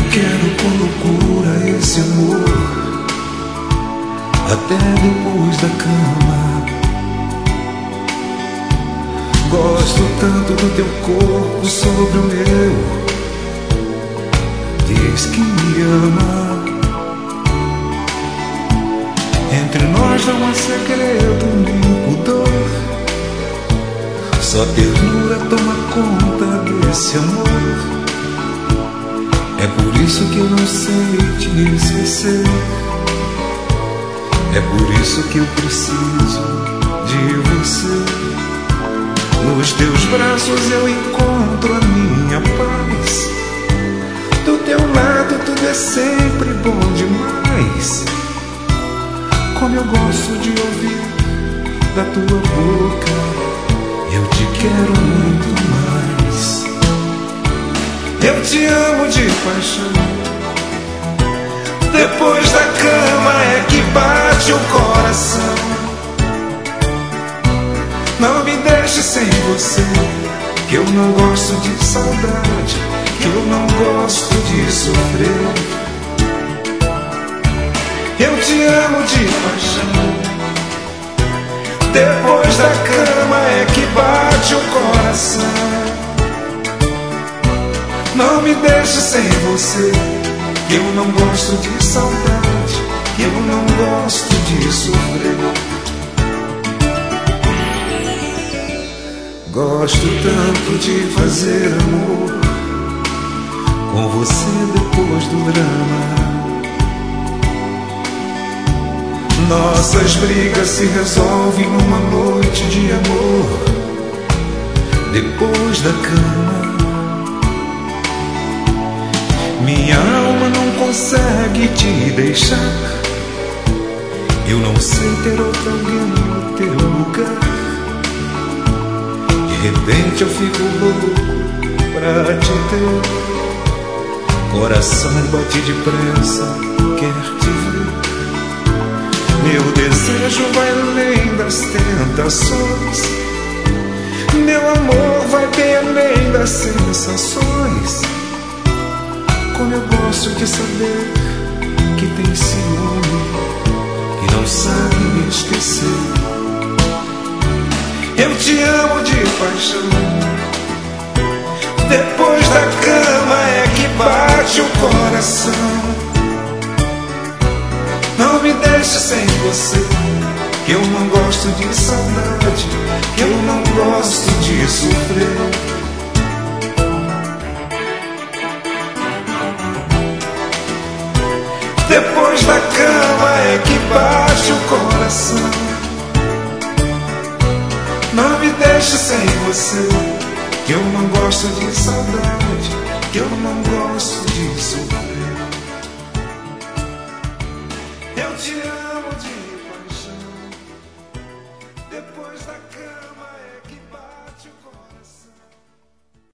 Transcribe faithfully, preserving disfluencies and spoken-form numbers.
quero com loucura esse amor, até depois da cama. Gosto tanto do teu corpo sobre o meu, diz que me ama. Entre nós não há segredo nem pudor, só ternura toma conta desse amor. É por isso que eu não sei te esquecer, é por isso que eu preciso de você. Nos teus braços eu encontro a minha paz, do teu lado tudo é sempre bom demais. Como eu gosto de ouvir da tua boca, eu te quero muito mais. Eu te amo de paixão, depois da cama é que bate o coração. Não me deixe sem você, que eu não gosto de saudade, que eu não gosto de sofrer. Eu te amo de paixão, depois da cama é que bate o coração. Não me deixe sem você, que eu não gosto de saudade, que eu não gosto de sofrer. Gosto tanto de fazer amor com você depois do drama. Nossas brigas se resolvem numa noite de amor, depois da cama. Minha alma não consegue te deixar, eu não sei ter outro alguém no teu lugar. De repente eu fico louco pra te ter, coração bate depressa, quer te ver. Meu desejo vai além das tentações, meu amor vai bem além das sensações. Como eu gosto de saber que tem ciúme, que não sabe me esquecer. Eu te amo de paixão, depois da cama é que bate o coração. Não me deixe sem você, que eu não gosto de saudade, que eu não gosto de sofrer. Depois da cama é que bate o coração. Não me deixe sem você, que eu não gosto de saudade, que eu não gosto de sofrer. Eu te amo.